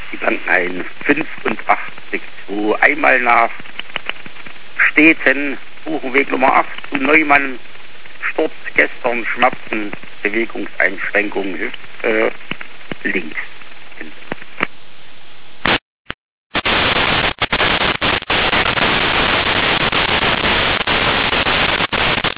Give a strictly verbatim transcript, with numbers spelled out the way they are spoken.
die landen ein fünfundachtzig, wo einmal nach Steten, Buchenweg Nummer acht zu Neumann, Sturz gestern, Schmerzen, Bewegungseinschränkungen, Hüft, äh, links.